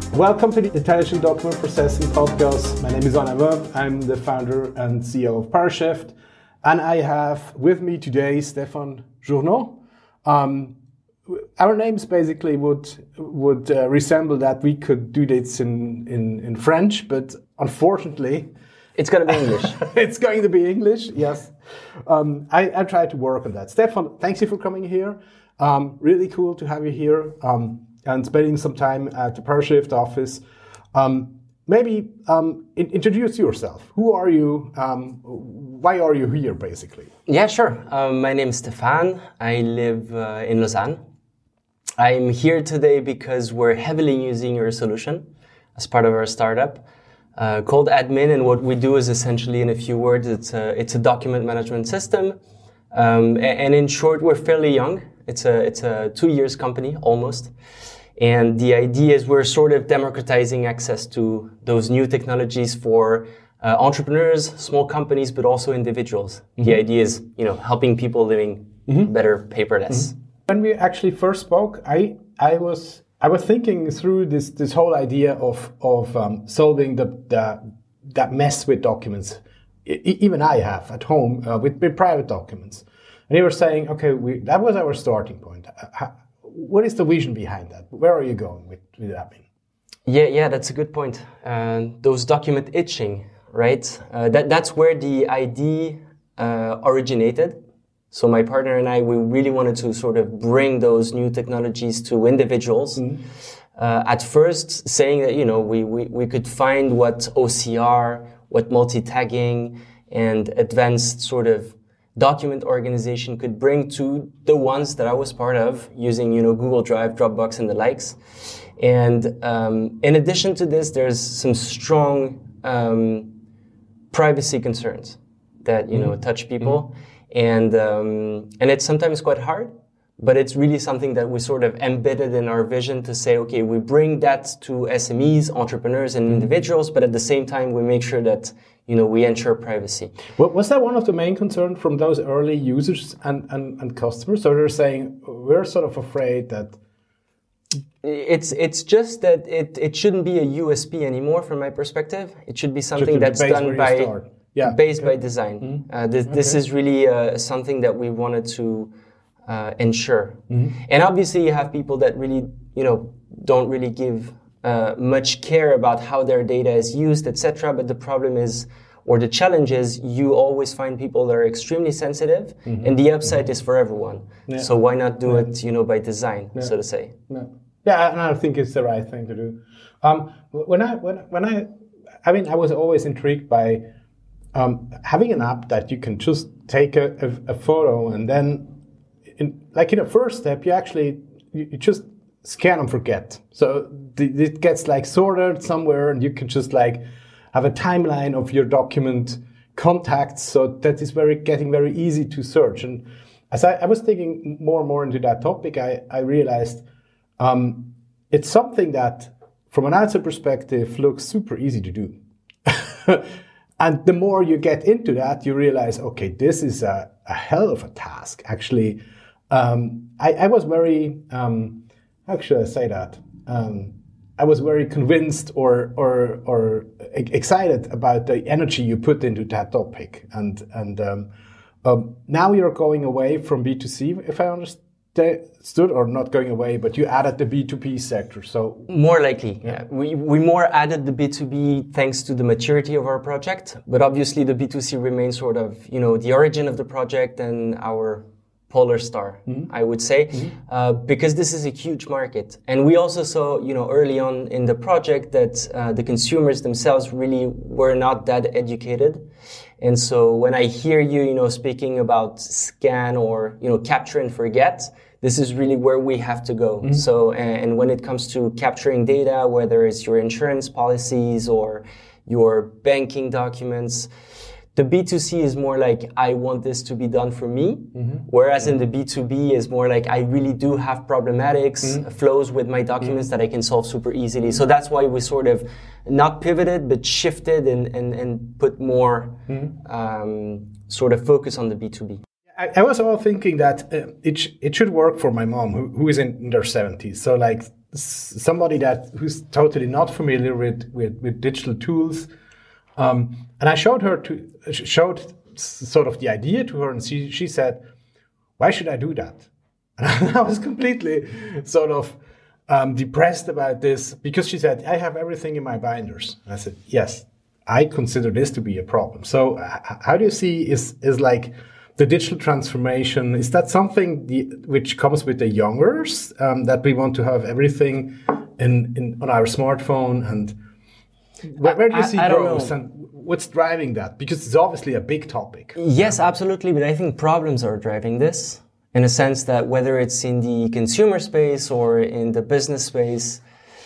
Welcome to the Intelligent Document Processing Podcast. My name is Alain Webb. I'm the founder and CEO of PowerShift. And I have with me today Stéphane Journoud. Our names basically would resemble that we could do this in French, but unfortunately... It's going to be English. It's going to be English, yes. I try to work on that. Stéphane, thanks you for coming here. Really cool to have you here. And spending some time at the PowerShift office. Maybe introduce yourself. Who are you? Why are you here, basically? Yeah, sure. My name is Stéphane. I live in Lausanne. I'm here today because we're heavily using your solution as part of our startup called Admin. And what we do is essentially, in a few words, it's a document management system. And in short, we're fairly young. It's a 2 years company, almost. And the idea is we're sort of democratizing access to those new technologies for entrepreneurs, small companies, but also individuals. Mm-hmm. The idea is, helping people living better paperless. Mm-hmm. When we actually first spoke, I was thinking through this whole idea of solving that mess with documents. Even I have at home with private documents. And you were saying, okay, that was our starting point. What is the vision behind that? Where are you going with Admin? Yeah, that's a good point. Those document itching, right? That's where the idea originated. So my partner and I, we really wanted to sort of bring those new technologies to individuals. Mm-hmm. At first, saying that we could find what OCR, what multi-tagging, and advanced sort of document organization could bring to the ones that I was part of using, Google Drive, Dropbox, and the likes. And in addition to this, there's some strong privacy concerns that touch people, and it's sometimes quite hard. But it's really something that we sort of embedded in our vision to say, okay, we bring that to SMEs, entrepreneurs, and individuals, but at the same time, we make sure that we ensure privacy. Was that one of the main concerns from those early users and customers? So they're saying, we're sort of afraid that... It's just that it shouldn't be a USP anymore from my perspective. It should be something that's done by design. Mm-hmm. This is really something that we wanted to ensure. Mm-hmm. And obviously you have people that really, don't really give much care about how their data is used, etc. But the problem is, or the challenge is, you always find people that are extremely sensitive, and the upside is for everyone. Yeah. So why not do it, by design, so to say? Yeah, and I think it's the right thing to do. I was always intrigued by having an app that you can just take a photo, and then, in a first step, you just scan and forget. So it gets sorted somewhere, and you can just have a timeline of your document contacts. So that is getting very easy to search. And as I was thinking more and more into that topic, I realized it's something that, from an outside perspective, looks super easy to do. And the more you get into that, you realize, okay, this is a hell of a task. Actually, I was very... how should I say that? I was very convinced or excited about the energy you put into that topic. And now you're going away from B2C, if I understood, or not going away, but you added the B2B sector. So more likely, yeah. We more added the B2B thanks to the maturity of our project, but obviously the B2C remains sort of, the origin of the project and our polar star, I would say, because this is a huge market. And we also saw, early on in the project that the consumers themselves really were not that educated. And so when I hear you, speaking about scan or, capture and forget, this is really where we have to go. Mm-hmm. So, and when it comes to capturing data, whether it's your insurance policies or your banking documents, the B2C is more like, I want this to be done for me. Mm-hmm. Whereas in the B2B is more like, I really do have problematics, flows with my documents that I can solve super easily. So that's why we sort of not pivoted, but shifted and put more sort of focus on the B2B. I was all thinking that it should work for my mom, who is in their 70s. So somebody who's totally not familiar with digital tools, and I showed sort of the idea to her, and she said, "Why should I do that?" And I was completely sort of depressed about this, because she said, "I have everything in my binders." And I said, "Yes, I consider this to be a problem." So how do you see is like the digital transformation? Is that something which comes with the youngers, that we want to have everything on our smartphone? And where do you see growth, and what's driving that? Because it's obviously a big topic. Yes, absolutely. But I think problems are driving this, in a sense that whether it's in the consumer space or in the business space,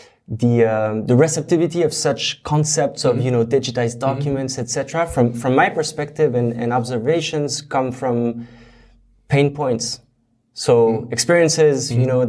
the receptivity of such concepts of, digitized documents, etc., from my perspective and observations, come from pain points. So experiences,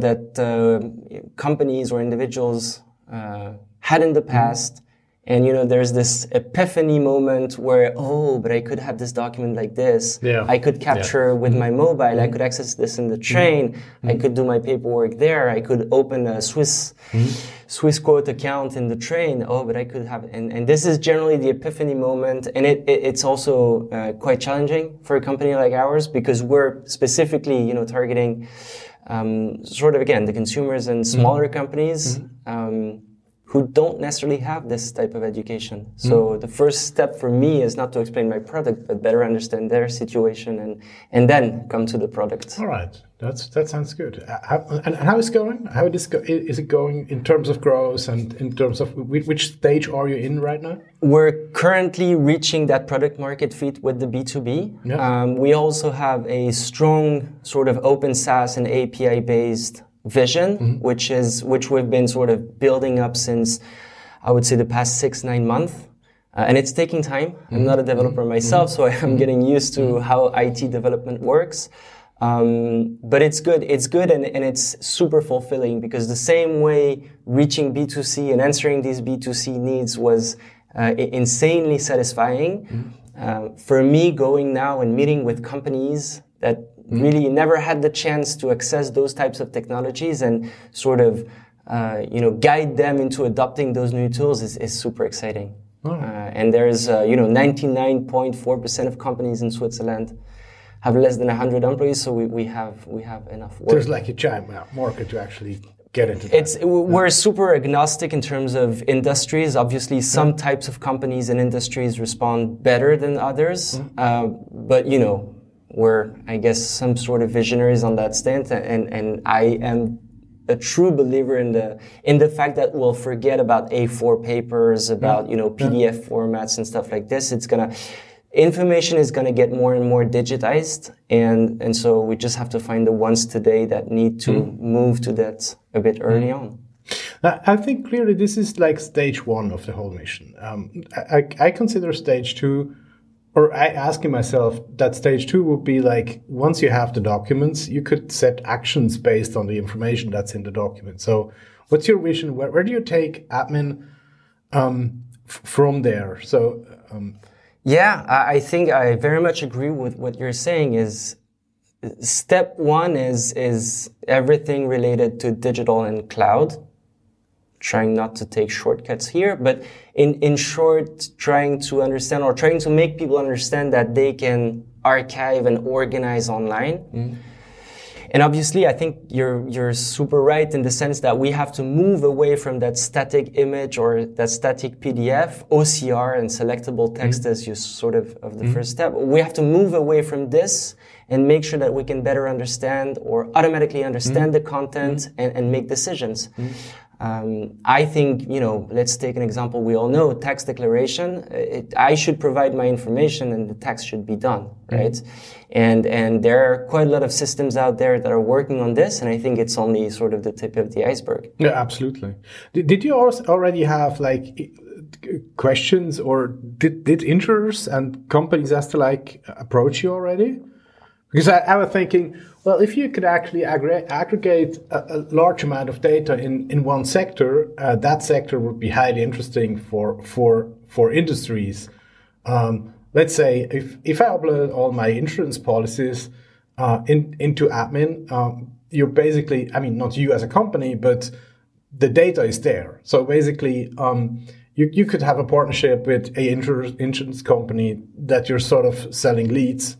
that companies or individuals had in the past. And, there's this epiphany moment where, but I could have this document like this. Yeah. I could capture with my mobile. I could access this in the train. I could do my paperwork there. I could open a Swiss quote account in the train. But I could have, and this is generally the epiphany moment. And it's also quite challenging for a company like ours, because we're specifically, targeting sort of, again, the consumers and smaller companies. Who don't necessarily have this type of education. So the first step for me is not to explain my product, but better understand their situation and then come to the product. All right, that sounds good. And how is it going? How is it going in terms of growth, and in terms of which stage are you in right now? We're currently reaching that product market fit with the B2B. Yeah. We also have a strong sort of open SaaS and API based vision, which we've been sort of building up since, I would say, the past 6-9 months. And it's taking time. I'm not a developer myself, so I'm getting used to how IT development works. But it's good. It's good and it's super fulfilling, because the same way reaching B2C and answering these B2C needs was insanely satisfying. For me, going now and meeting with companies that really never had the chance to access those types of technologies and sort of, guide them into adopting those new tools is super exciting. Oh. And there's, 99.4% of companies in Switzerland have less than 100 employees, so we have enough work. There's like a giant market to actually get into that. We're super agnostic in terms of industries. Obviously, some types of companies and industries respond better than others, but we're, I guess, some sort of visionaries on that stand, and I am a true believer in the fact that we'll forget about A4 papers, about PDF formats and stuff like this. Information is gonna get more and more digitized, and so we just have to find the ones today that need to move to that a bit early on. I think clearly this is like stage 1 of the whole mission. I consider stage 2. Or I asking myself that stage 2 would be like, once you have the documents, you could set actions based on the information that's in the document. So what's your vision? Where do you take admin from there? So I think I very much agree with what you're saying. Is step 1 is everything related to digital and cloud. Trying not to take shortcuts here, but in short, trying to understand or trying to make people understand that they can archive and organize online. And obviously, I think you're super right in the sense that we have to move away from that static image or that static PDF, OCR and selectable text as you sort of the first step. We have to move away from this and make sure that we can better understand or automatically understand the content and make decisions. I think, let's take an example. We all know tax declaration. I should provide my information and the tax should be done, right? And there are quite a lot of systems out there that are working on this, and I think it's only sort of the tip of the iceberg. Yeah, absolutely. Did you already have like questions, or did insurers and companies have to like approach you already? Because I was thinking, well, if you could actually aggregate a large amount of data in one sector, that sector would be highly interesting for industries. Let's say if I upload all my insurance policies into admin, you're basically, I mean, not you as a company, but the data is there. So basically, you could have a partnership with a insurance company that you're sort of selling leads,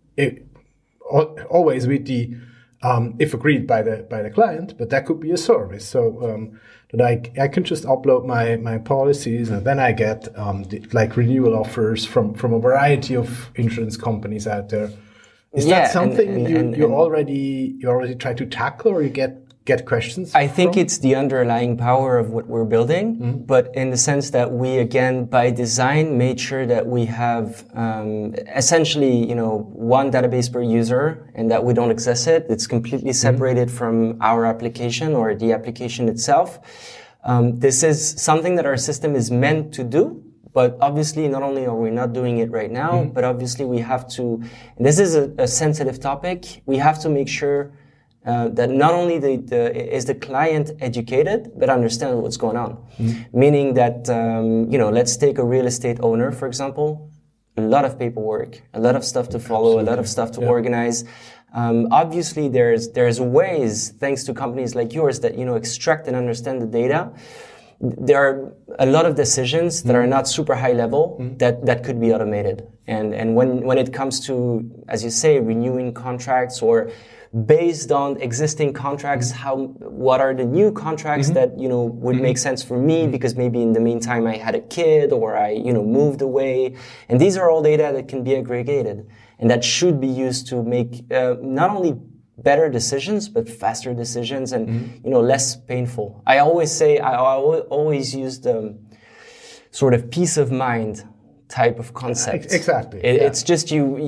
always with the if agreed by the client, but that could be a service. So that I can just upload my policies, and then I get renewal offers from a variety of insurance companies out there. Is that something you already try to tackle, or you get questions? I think it's the underlying power of what we're building, but in the sense that we, again, by design, made sure that we have essentially, one database per user, and that we don't access it. It's completely separated from our application or the application itself. This is something that our system is meant to do. But obviously, not only are we not doing it right now, but obviously we have to, and this is a sensitive topic, we have to make sure that not only is the client educated, but understand what's going on. Meaning that, let's take a real estate owner, for example, a lot of paperwork, a lot of stuff to follow, a lot of stuff to organize. Obviously, there's ways, thanks to companies like yours, that, extract and understand the data. There are a lot of decisions that are not super high level that could be automated. And when it comes to, as you say, renewing contracts or based on existing contracts, what are the new contracts that, would make sense for me because maybe in the meantime I had a kid or I, moved away. And these are all data that can be aggregated and that should be used to make not only better decisions, but faster decisions and, less painful. I always say, I always use the sort of peace of mind type of concept. Exactly. It's just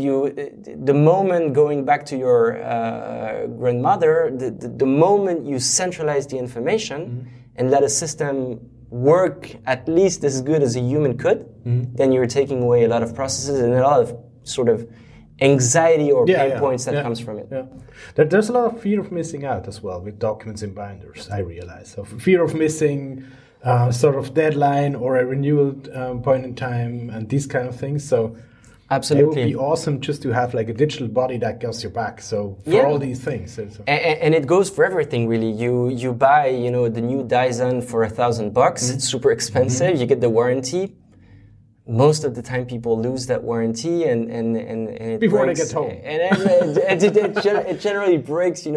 the moment, going back to your grandmother, the moment you centralize the information and let a system work at least as good as a human could, then you're taking away a lot of processes and a lot of sort of anxiety or pain points that comes from it. Yeah. There's a lot of fear of missing out as well with documents in binders, I realize. So fear of missing sort of deadline or a renewal point in time and these kind of things. So absolutely, it would be awesome just to have like a digital body that goes your back. So for all these things. So. And it goes for everything really. You buy, the new Dyson for $1,000. It's super expensive. You get the warranty. Most of the time, people lose that warranty, and it before breaks, they get home, and it generally breaks,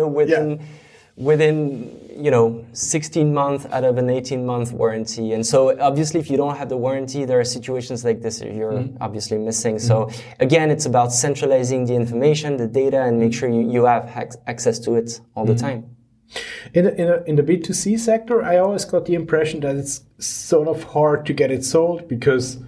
within 16 months out of an 18-month warranty. And so, obviously, if you don't have the warranty, there are situations like this you're obviously missing. So, again, it's about centralizing the information, the data, and make sure you have access to it all the time. In the B2C sector, I always got the impression that it's sort of hard to get it sold because.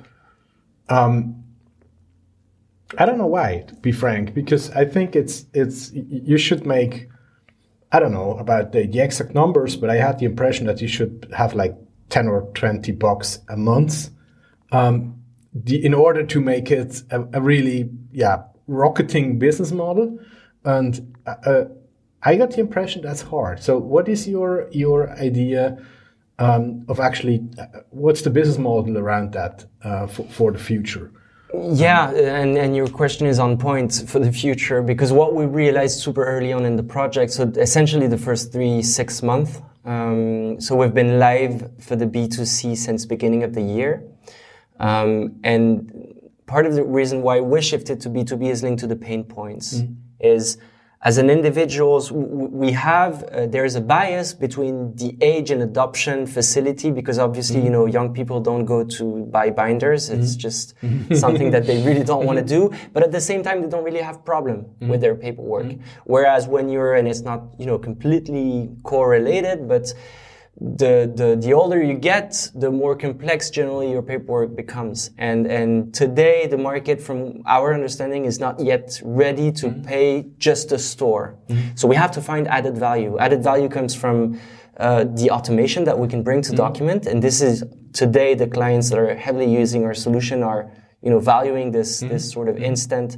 I don't know why, to be frank, because I think it's you should make, I don't know about the exact numbers, but I had the impression that you should have like $10 or $20 a month in order to make it a really rocketing business model. And I got the impression that's hard. So what is your idea of actually, what's the business model around that for the future? Yeah, and your question is on point for the future, because what we realized super early on in the project, so essentially the first 6 months, so we've been live for the B2C since beginning of the year. And part of the reason why we shifted to B2B is linked to the pain points, is as an individuals, we have, there's a bias between the age and adoption facility, because obviously, young people don't go to buy binders. It's just something that they really don't want to do. But at the same time, they don't really have problem with their paperwork. Whereas when and it's not, completely correlated, but the older you get, the more complex generally your paperwork becomes. And today the market, from our understanding, is not yet ready to pay just a store. So we have to find added value. Added value comes from the automation that we can bring to document. And this is today the clients that are heavily using our solution are, valuing this sort of instant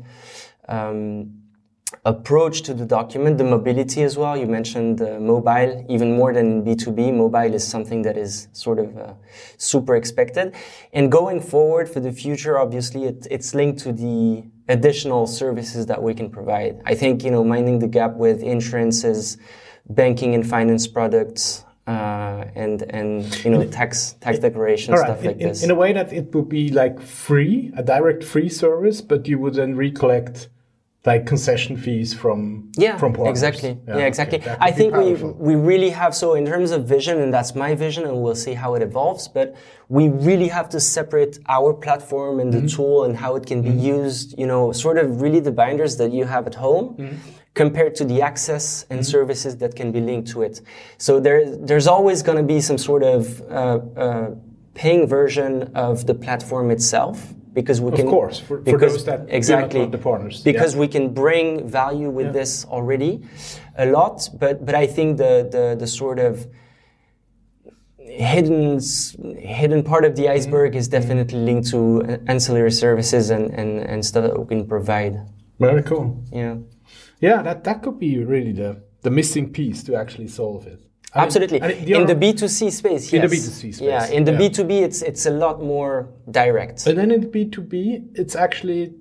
approach to the document, the mobility as well. You mentioned mobile, even more than B2B. Mobile is something that is sort of super expected. And going forward for the future, obviously, it's linked to the additional services that we can provide. I think, minding the gap with insurances, banking and finance products, and you know tax declaration stuff like this. In a way that it would be like free, a direct free service, but you would then recollect like concession fees from partners. Exactly. Yeah, exactly. Okay. I think we really have, so in terms of vision, and that's my vision, and we'll see how it evolves, but we really have to separate our platform and the tool and how it can be used, you know, sort of really the binders that you have at home compared to the access and services that can be linked to it. So there's always going to be some sort of paying version of the platform itself. Because we can, of course, for those that exactly do not want the partners. Because we can bring value with this already a lot, but I think the sort of hidden part of the iceberg is definitely linked to ancillary services and stuff that we can provide. Very cool. Yeah. Yeah, that could be really the missing piece to actually solve it. Absolutely. In the B2C space, yes. In the B2C space. Yeah, in the B2B, it's a lot more direct. And then in the B2B, it's actually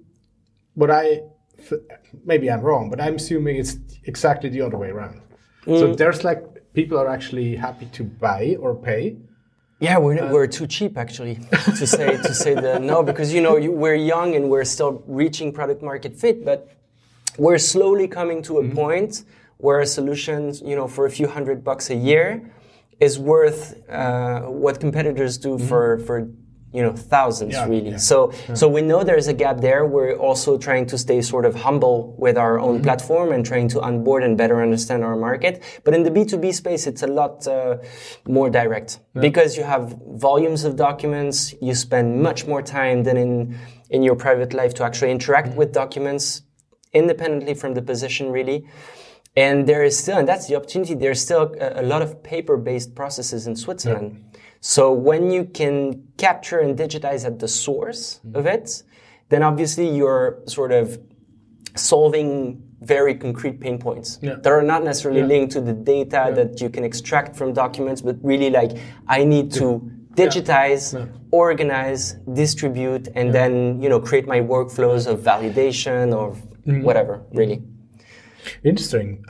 maybe I'm wrong, but I'm assuming it's exactly the other way around. So there's like, people are actually happy to buy or pay. Yeah, we're too cheap actually to say that no, because you know we're young and we're still reaching product market fit, but we're slowly coming to a point where a solution, you know, for a few $100 a year is worth what competitors do for you know, thousands really. Yeah. So we know there's a gap there. We're also trying to stay sort of humble with our own platform and trying to onboard and better understand our market. But in the B2B space, it's a lot more direct because you have volumes of documents. You spend much more time than in your private life to actually interact with documents independently from the position really. And there is still, and that's the opportunity, there's still a lot of paper-based processes in Switzerland. Yeah. So when you can capture and digitize at the source of it, then obviously you're sort of solving very concrete pain points that are not necessarily linked to the data that you can extract from documents, but really like, I need to digitize, organize, distribute, and then, you know, create my workflows of validation or whatever, really. Interesting.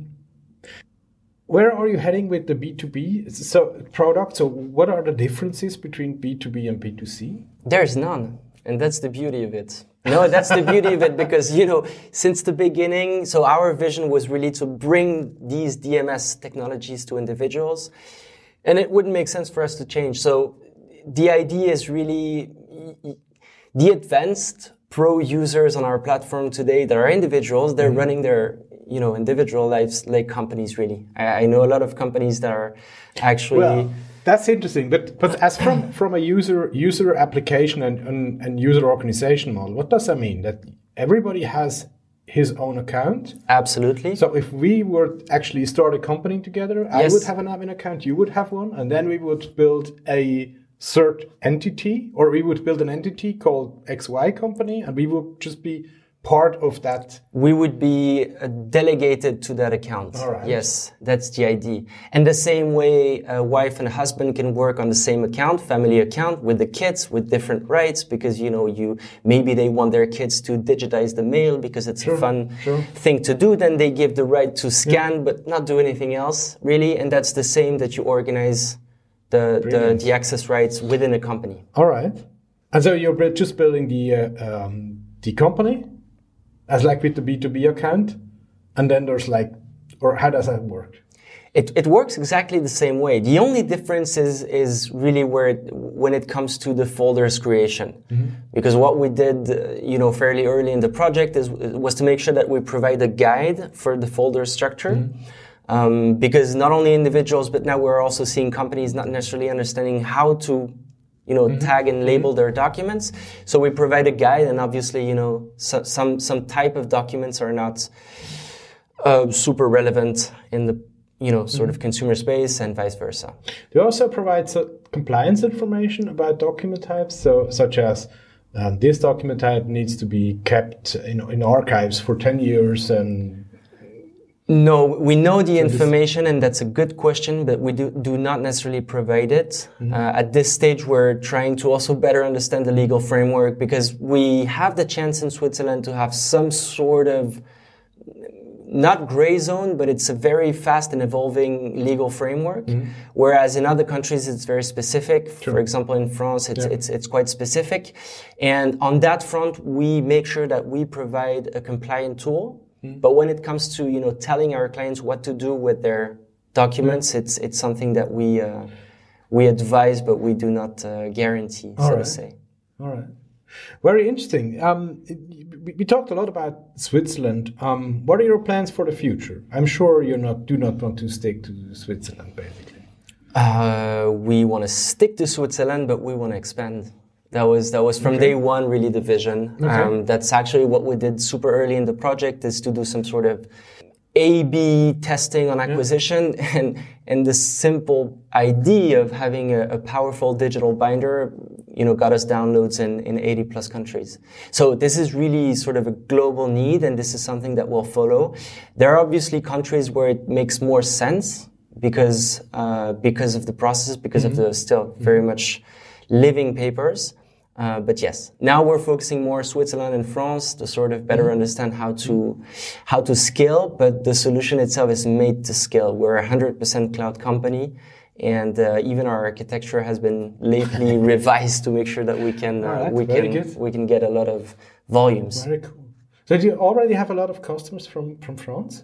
Where are you heading with the B2B product? So what are the differences between B2B and B2C? There's none. And that's the beauty of it. No, that's the beauty of it because, you know, since the beginning, so our vision was really to bring these DMS technologies to individuals. And it wouldn't make sense for us to change. So the idea is really the advanced pro users on our platform today that are individuals, they're running their, you know, individual lives like companies really. I know a lot of companies that are actually... Well, that's interesting. But as from a user application and user organization model, what does that mean? That everybody has his own account? Absolutely. So if we were actually start a company together, I would have an admin account, you would have one, and then we would build a cert entity, or we would build an entity called XY company, and we would just be part of that. We would be delegated to that account. All right. Yes, that's the idea. And the same way a wife and a husband can work on the same account, family account, with the kids, with different rights, because, you know, maybe they want their kids to digitize the mail because it's a fun thing to do. Then they give the right to scan, but not do anything else, really. And that's the same that you organize the access rights within a company. All right. And so you're just building the company as like with the B2B account, and then there's like, or how does that work? It works exactly the same way. The only difference is really when it comes to the folders creation. Because what we did, you know, fairly early in the project was to make sure that we provide a guide for the folder structure. Because not only individuals, but now we're also seeing companies not necessarily understanding how to, you know, tag and label their documents. So we provide a guide, and obviously, you know, some type of documents are not super relevant in the, you know, sort of consumer space and vice versa. Do you also provide compliance information about document types, so such as this document type needs to be kept in archives for 10 years and... No, we know the information, and that's a good question, but we do not necessarily provide it. At this stage, we're trying to also better understand the legal framework, because we have the chance in Switzerland to have some sort of not gray zone, but it's a very fast and evolving legal framework. Whereas in other countries, it's very specific. Sure. For example, in France, it's quite specific. And on that front, we make sure that we provide a compliant tool. But when it comes to, you know, telling our clients what to do with their documents, it's something that we advise, but we do not guarantee, to say. All right. Very interesting. We talked a lot about Switzerland. What are your plans for the future? I'm sure you do not want to stick to Switzerland, basically. We want to stick to Switzerland, but we want to expand. That was from day one really the vision. Okay. That's actually what we did super early in the project, is to do some sort of A/B testing on acquisition, and the simple idea of having a powerful digital binder, you know, got us downloads in 80 plus countries. So this is really sort of a global need, and this is something that will follow. There are obviously countries where it makes more sense because of the process, because of the still very much living papers. But yes, now we're focusing more Switzerland and France to sort of better understand how to scale. But the solution itself is made to scale. We're a 100% cloud company, and even our architecture has been lately revised to make sure that we can get a lot of volumes. Very cool. So do you already have a lot of customers from France?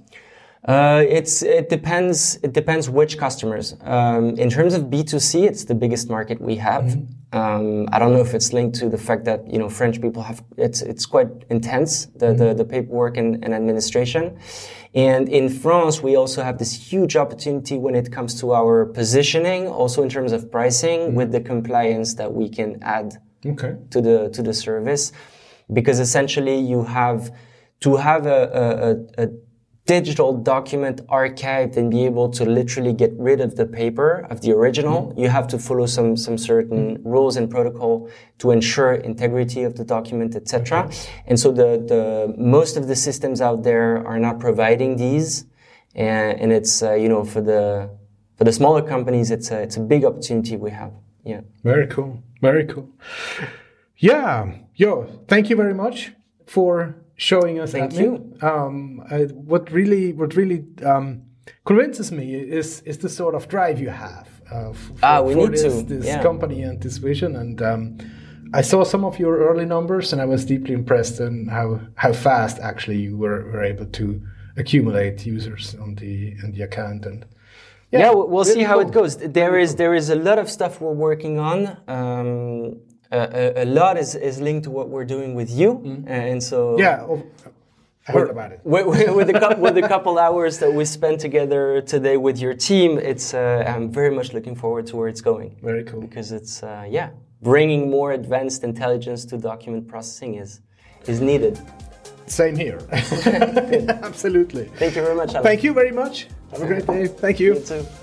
It depends which customers. In terms of B2C, it's the biggest market we have. I don't know if it's linked to the fact that, you know, French people it's quite intense, the paperwork and administration. And in France, we also have this huge opportunity when it comes to our positioning, also in terms of pricing, with the compliance that we can add to the service. Because essentially you have to have a digital document archived and be able to literally get rid of the paper, of the original. You have to follow some certain rules and protocol to ensure integrity of the document, etc. And so the most of the systems out there are not providing these, and it's you know, for the smaller companies, it's a big opportunity we have. Yeah. Very cool. Very cool. Yeah. Thank you very much for showing us. Thank you. What really convinces me is the sort of drive you have for this company and this vision. And I saw some of your early numbers, and I was deeply impressed in how fast actually you were able to accumulate users on the account. And we'll see how it goes. There is a lot of stuff we're working on. A lot is linked to what we're doing with you, and so I heard about it. With a couple hours that we spent together today with your team, it's I'm very much looking forward to where it's going. Very cool, because it's bringing more advanced intelligence to document processing is needed. Same here. Absolutely. Thank you very much, Alex. Thank you very much. Have a great day. Thank you. You too.